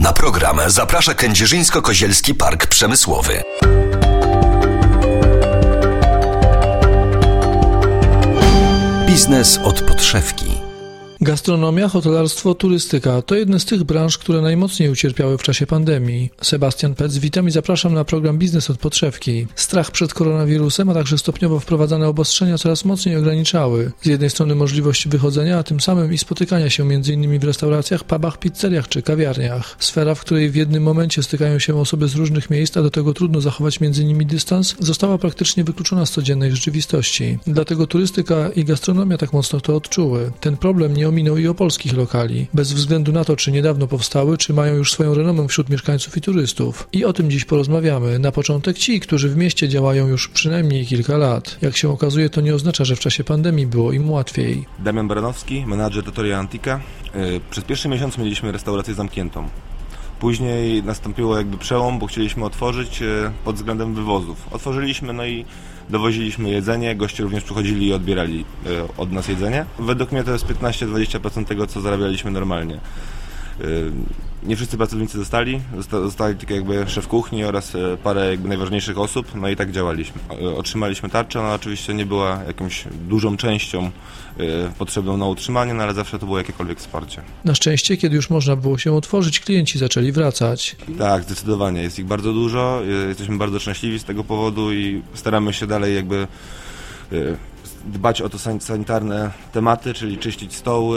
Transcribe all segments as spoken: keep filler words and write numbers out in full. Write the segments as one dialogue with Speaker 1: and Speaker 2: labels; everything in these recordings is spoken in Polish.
Speaker 1: Na program zaprasza Kędzierzyńsko-Kozielski Park Przemysłowy. Biznes od podszewki.
Speaker 2: Gastronomia, hotelarstwo, turystyka to jedne z tych branż, które najmocniej ucierpiały w czasie pandemii. Sebastian Pec, witam i zapraszam na program Biznes od podszewki. Strach przed koronawirusem, a także stopniowo wprowadzane obostrzenia coraz mocniej ograniczały z jednej strony możliwość wychodzenia, a tym samym i spotykania się m.in. w restauracjach, pubach, pizzeriach czy kawiarniach. Sfera, w której w jednym momencie stykają się osoby z różnych miejsc, a do tego trudno zachować między nimi dystans, została praktycznie wykluczona z codziennej rzeczywistości. Dlatego turystyka i gastronomia tak mocno to odczuły. Ten problem nie ominął i opolskich lokali, bez względu na to, czy niedawno powstały, czy mają już swoją renomę wśród mieszkańców i turystów. I o tym dziś porozmawiamy. Na początek ci, którzy w mieście działają już przynajmniej kilka lat. Jak się okazuje, to nie oznacza, że w czasie pandemii było im łatwiej.
Speaker 3: Damian Baranowski, menadżer Trattoria Antica. Przez pierwszy miesiąc mieliśmy restaurację zamkniętą. Później nastąpiło jakby przełom, bo chcieliśmy otworzyć pod względem wywozów. Otworzyliśmy, no i dowoziliśmy jedzenie, goście również przychodzili i odbierali od nas jedzenie. Według mnie to jest piętnaście do dwudziestu procent tego, co zarabialiśmy normalnie. Nie wszyscy pracownicy zostali, zostali tylko jakby szef kuchni oraz parę jakby najważniejszych osób, no i tak działaliśmy. Otrzymaliśmy tarczę, ona oczywiście nie była jakąś dużą częścią potrzebną na utrzymanie, no ale zawsze to było jakiekolwiek wsparcie.
Speaker 2: Na szczęście, kiedy już można było się otworzyć, klienci zaczęli wracać.
Speaker 3: Tak, zdecydowanie, jest ich bardzo dużo, jesteśmy bardzo szczęśliwi z tego powodu i staramy się dalej jakby dbać o to sanitarne tematy, czyli czyścić stoły,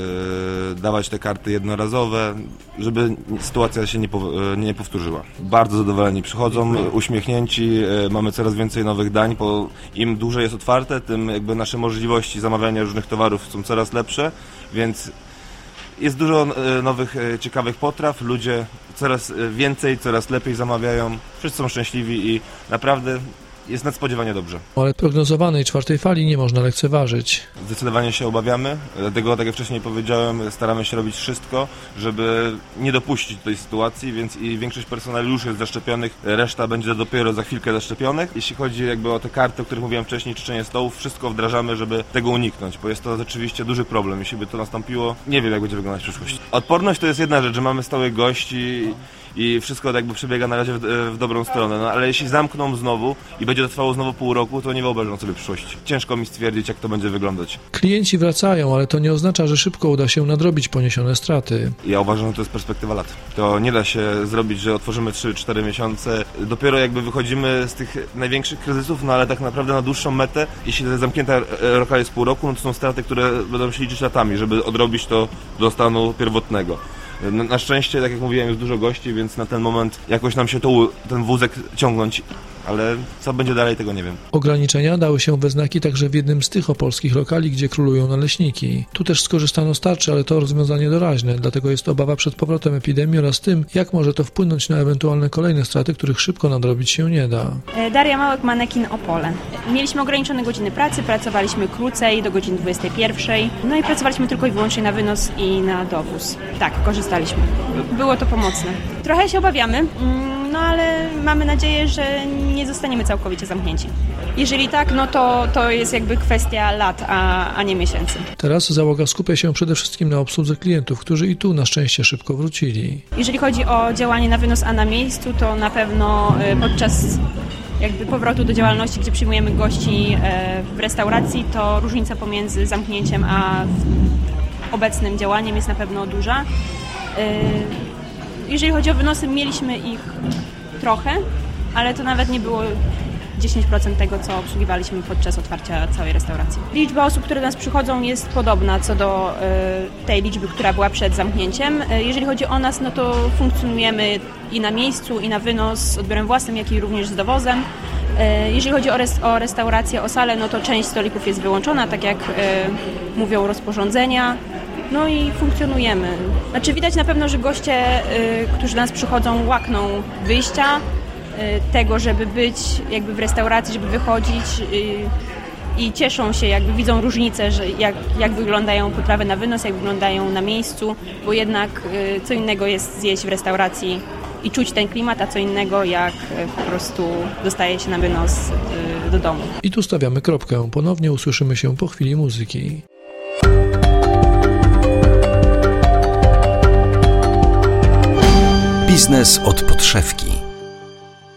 Speaker 3: yy, dawać te karty jednorazowe, żeby sytuacja się nie, po, nie powtórzyła. Bardzo zadowoleni przychodzą, uśmiechnięci, yy, mamy coraz więcej nowych dań, bo im dłużej jest otwarte, tym jakby nasze możliwości zamawiania różnych towarów są coraz lepsze, więc jest dużo yy, nowych, yy, ciekawych potraw, ludzie coraz więcej, coraz lepiej zamawiają, wszyscy są szczęśliwi i naprawdę jest nadspodziewanie dobrze.
Speaker 2: Ale prognozowanej czwartej fali nie można lekceważyć.
Speaker 3: Zdecydowanie się obawiamy, dlatego, tak jak wcześniej powiedziałem, staramy się robić wszystko, żeby nie dopuścić tej sytuacji, więc i większość personelu już jest zaszczepionych, reszta będzie dopiero za chwilkę zaszczepionych. Jeśli chodzi jakby o te karty, o których mówiłem wcześniej, czyszczenie stołów, wszystko wdrażamy, żeby tego uniknąć, bo jest to rzeczywiście duży problem. Jeśli by to nastąpiło, nie wiem, jak będzie wyglądać przyszłość. Odporność to jest jedna rzecz, że mamy stałych gości i wszystko jakby przebiega na razie w, w dobrą stronę, no ale jeśli zamkną znowu i będzie to trwało znowu pół roku, to nie wyobrażam sobie przyszłości. Ciężko mi stwierdzić, jak to będzie wyglądać.
Speaker 2: Klienci wracają, ale to nie oznacza, że szybko uda się nadrobić poniesione straty.
Speaker 3: Ja uważam, że to jest perspektywa lat. To nie da się zrobić, że otworzymy trzy cztery miesiące. Dopiero jakby wychodzimy z tych największych kryzysów, no ale tak naprawdę na dłuższą metę, jeśli zamknięta lokal jest pół roku, no to są straty, które będą się liczyć latami, żeby odrobić to do stanu pierwotnego. Na szczęście, tak jak mówiłem, jest dużo gości, więc na ten moment jakoś nam się to, ten wózek ciągnąć, ale co będzie dalej, tego nie wiem.
Speaker 2: Ograniczenia dały się we znaki także w jednym z tych opolskich lokali, gdzie królują naleśniki. Tu też skorzystano z tarczy, ale to rozwiązanie doraźne, dlatego jest obawa przed powrotem epidemii oraz tym, jak może to wpłynąć na ewentualne kolejne straty, których szybko nadrobić się nie da.
Speaker 4: Daria Małek, Manekin, Opole. Mieliśmy ograniczone godziny pracy, pracowaliśmy krócej, do godziny dwudziestej pierwszej, no i pracowaliśmy tylko i wyłącznie na wynos i na dowóz. Tak, korzystaliśmy. Było to pomocne. Trochę się obawiamy, no ale mamy nadzieję, że nie zostaniemy całkowicie zamknięci. Jeżeli tak, no to, to jest jakby kwestia lat, a, a nie miesięcy.
Speaker 2: Teraz załoga skupia się przede wszystkim na obsłudze klientów, którzy i tu na szczęście szybko wrócili.
Speaker 4: Jeżeli chodzi o działanie na wynos, a na miejscu, to na pewno podczas jakby powrotu do działalności, gdzie przyjmujemy gości w restauracji, to różnica pomiędzy zamknięciem a obecnym działaniem jest na pewno duża. Jeżeli chodzi o wynosy, mieliśmy ich trochę, ale to nawet nie było dziesięć procent tego, co obsługiwaliśmy podczas otwarcia całej restauracji. Liczba osób, które do nas przychodzą, jest podobna co do y, tej liczby, która była przed zamknięciem. Y, jeżeli chodzi o nas, no to funkcjonujemy i na miejscu, i na wynos z odbiorem własnym, jak i również z dowozem. Y, jeżeli chodzi o, res, o restaurację, o salę, no to część stolików jest wyłączona, tak jak y, mówią rozporządzenia. No i funkcjonujemy. Znaczy widać na pewno, że goście, y, którzy do nas przychodzą, łakną wyjścia, y, tego, żeby być jakby w restauracji, żeby wychodzić y, i cieszą się, jakby widzą różnicę, że jak, jak wyglądają potrawy na wynos, jak wyglądają na miejscu, bo jednak y, co innego jest zjeść w restauracji i czuć ten klimat, a co innego jak y, po prostu dostaje się na wynos y, do domu.
Speaker 2: I tu stawiamy kropkę. Ponownie usłyszymy się po chwili muzyki.
Speaker 1: Biznes od podszewki.